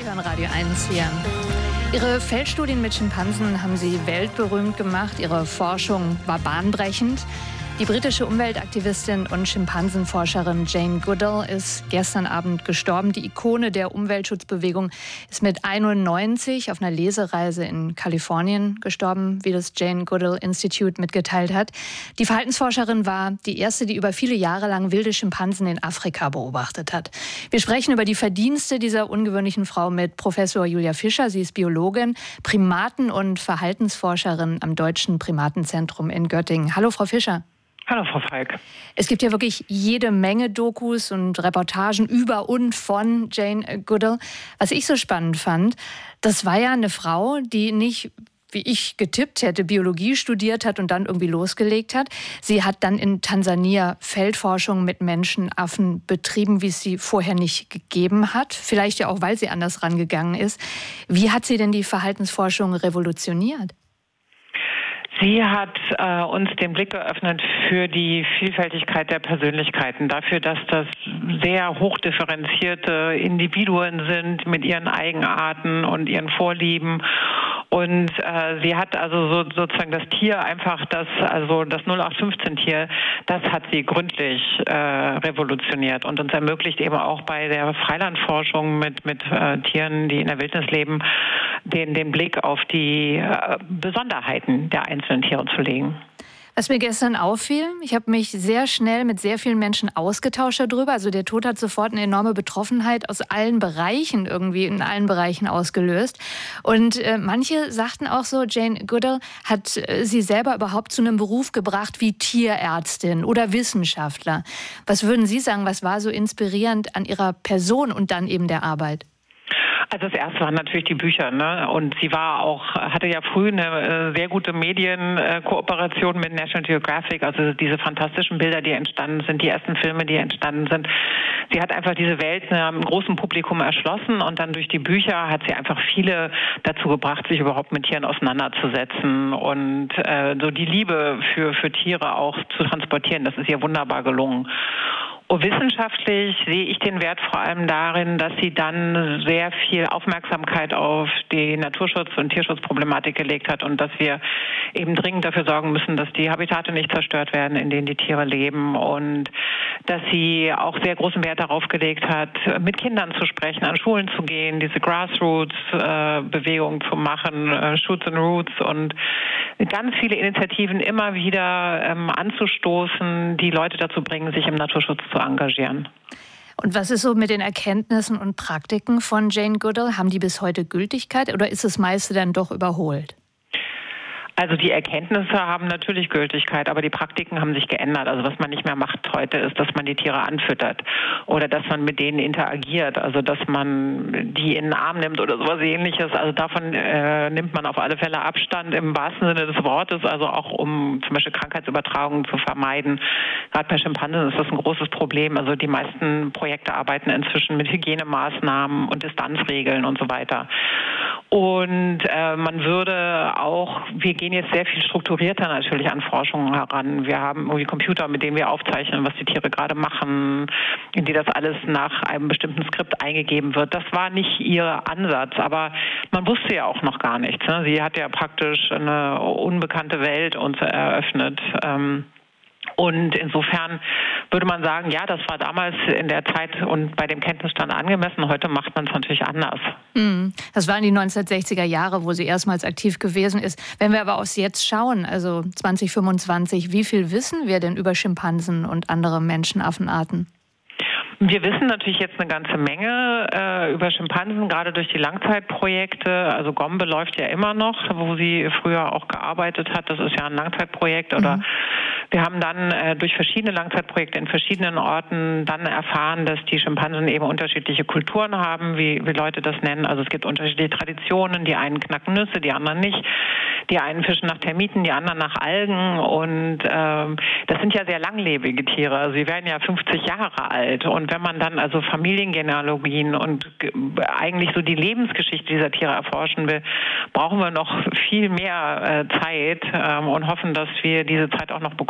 hören Radio 1 hier. Ihre Feldstudien mit Schimpansen haben sie weltberühmt gemacht. Ihre Forschung war bahnbrechend. Die britische Umweltaktivistin und Schimpansenforscherin Jane Goodall ist gestern Abend gestorben. Die Ikone der Umweltschutzbewegung ist mit 91 auf einer Lesereise in Kalifornien gestorben, wie das Jane Goodall Institute mitgeteilt hat. Die Verhaltensforscherin war die erste, die über viele Jahre lang wilde Schimpansen in Afrika beobachtet hat. Wir sprechen über die Verdienste dieser ungewöhnlichen Frau mit Professor Julia Fischer. Sie ist Biologin, Primaten- und Verhaltensforscherin am Deutschen Primatenzentrum in Göttingen. Hallo, Frau Fischer. Hallo, Frau Falk. Es gibt ja wirklich jede Menge Dokus und Reportagen über und von Jane Goodall. Was ich so spannend fand, das war ja eine Frau, die nicht, wie ich getippt hätte, Biologie studiert hat und dann irgendwie losgelegt hat. Sie hat dann in Tansania Feldforschung mit Menschenaffen betrieben, wie es sie vorher nicht gegeben hat. Vielleicht ja auch, weil sie anders rangegangen ist. Wie hat sie denn die Verhaltensforschung revolutioniert? Sie hat uns den Blick geöffnet für die Vielfältigkeit der Persönlichkeiten, dafür, dass das sehr hochdifferenzierte Individuen sind mit ihren Eigenarten und ihren Vorlieben. Und sie hat also sozusagen das Tier einfach, das 0815-Tier, das hat sie gründlich revolutioniert und uns ermöglicht eben auch bei der Freilandforschung mit Tieren, die in der Wildnis leben, den Blick auf die Besonderheiten der einzelnen Tiere zu legen. Was mir gestern auffiel, ich habe mich sehr schnell mit sehr vielen Menschen ausgetauscht darüber. Also der Tod hat sofort eine enorme Betroffenheit aus allen Bereichen in allen Bereichen ausgelöst. Und manche sagten auch so, Jane Goodall hat sie selber überhaupt zu einem Beruf gebracht wie Tierärztin oder Wissenschaftler. Was würden Sie sagen, was war so inspirierend an ihrer Person und dann eben der Arbeit? Also das erste waren natürlich die Bücher, ne? Und sie hatte ja früh eine sehr gute Medienkooperation mit National Geographic, also diese fantastischen Bilder, die entstanden sind, die ersten Filme, die entstanden sind. Sie hat einfach diese Welt einem großen Publikum erschlossen und dann durch die Bücher hat sie einfach viele dazu gebracht, sich überhaupt mit Tieren auseinanderzusetzen und so die Liebe für Tiere auch zu transportieren. Das ist ihr wunderbar gelungen. Und wissenschaftlich sehe ich den Wert vor allem darin, dass sie dann sehr viel Aufmerksamkeit auf die Naturschutz- und Tierschutzproblematik gelegt hat und dass wir eben dringend dafür sorgen müssen, dass die Habitate nicht zerstört werden, in denen die Tiere leben und dass sie auch sehr großen Wert darauf gelegt hat, mit Kindern zu sprechen, an Schulen zu gehen, diese Grassroots-Bewegung zu machen, Shoots and Roots und ganz viele Initiativen immer wieder anzustoßen, die Leute dazu bringen, sich im Naturschutz zu engagieren. Und was ist so mit den Erkenntnissen und Praktiken von Jane Goodall? Haben die bis heute Gültigkeit oder ist das meiste dann doch überholt? Also die Erkenntnisse haben natürlich Gültigkeit, aber die Praktiken haben sich geändert. Also was man nicht mehr macht heute ist, dass man die Tiere anfüttert oder dass man mit denen interagiert, also dass man die in den Arm nimmt oder sowas Ähnliches. Also davon nimmt man auf alle Fälle Abstand im wahrsten Sinne des Wortes, also auch um zum Beispiel Krankheitsübertragungen zu vermeiden. Gerade bei Schimpansen ist das ein großes Problem. Also die meisten Projekte arbeiten inzwischen mit Hygienemaßnahmen und Distanzregeln und so weiter. Und wir gehen jetzt sehr viel strukturierter natürlich an Forschung heran. Wir haben irgendwie Computer, mit denen wir aufzeichnen, was die Tiere gerade machen, in die das alles nach einem bestimmten Skript eingegeben wird. Das war nicht ihr Ansatz, aber man wusste ja auch noch gar nichts. Ne? Sie hat ja praktisch eine unbekannte Welt uns eröffnet. Und insofern würde man sagen, ja, das war damals in der Zeit und bei dem Kenntnisstand angemessen. Heute macht man es natürlich anders. Das waren die 1960er Jahre, wo sie erstmals aktiv gewesen ist. Wenn wir aber aufs Jetzt schauen, also 2025, wie viel wissen wir denn über Schimpansen und andere Menschenaffenarten? Wir wissen natürlich jetzt eine ganze Menge über Schimpansen, gerade durch die Langzeitprojekte. Also Gombe läuft ja immer noch, wo sie früher auch gearbeitet hat. Das ist ja ein Langzeitprojekt. Oder wir haben dann durch verschiedene Langzeitprojekte in verschiedenen Orten dann erfahren, dass die Schimpansen eben unterschiedliche Kulturen haben, wie Leute das nennen. Also es gibt unterschiedliche Traditionen. Die einen knacken Nüsse, die anderen nicht. Die einen fischen nach Termiten, die anderen nach Algen. Und das sind ja sehr langlebige Tiere. Also sie werden ja 50 Jahre alt. Und wenn man dann also Familiengenealogien und eigentlich so die Lebensgeschichte dieser Tiere erforschen will, brauchen wir noch viel mehr Zeit und hoffen, dass wir diese Zeit auch noch bekommen.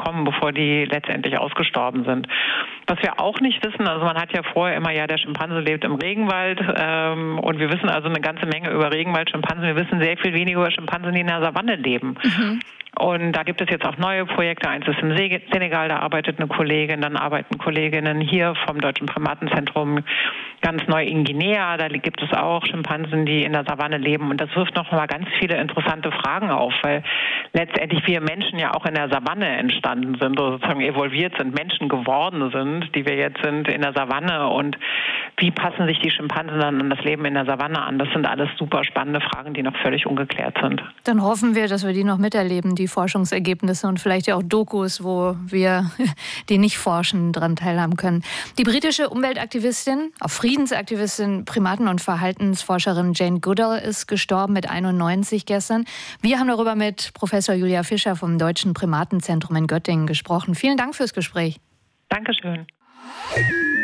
bekommen, bevor die letztendlich ausgestorben sind. Was wir auch nicht wissen, also man hat ja vorher immer, der Schimpanse lebt im Regenwald und wir wissen also eine ganze Menge über Regenwald-Schimpansen. Wir wissen sehr viel weniger über Schimpansen, die in der Savanne leben. Und da gibt es jetzt auch neue Projekte. Eins ist im Senegal, da arbeitet eine Kollegin, dann arbeiten Kolleginnen hier vom Deutschen Primatenzentrum ganz neu in Guinea. Da gibt es auch Schimpansen, die in der Savanne leben. Und das wirft noch mal ganz viele interessante Fragen auf, weil letztendlich wir Menschen ja auch in der Savanne entstanden sind, oder sozusagen evolviert sind, Menschen geworden sind, die wir jetzt sind in der Savanne. Und wie passen sich die Schimpansen dann an das Leben in der Savanne an? Das sind alles super spannende Fragen, die noch völlig ungeklärt sind. Dann hoffen wir, dass wir die noch miterleben, die Forschungsergebnisse und vielleicht ja auch Dokus, wo wir, die nicht forschen, daran teilhaben können. Die britische Umweltaktivistin, auch Friedensaktivistin, Primaten- und Verhaltensforscherin Jane Goodall ist gestorben mit 91 gestern. Wir haben darüber mit Professor Julia Fischer vom Deutschen Primatenzentrum in Göttingen gesprochen. Vielen Dank fürs Gespräch. Dankeschön.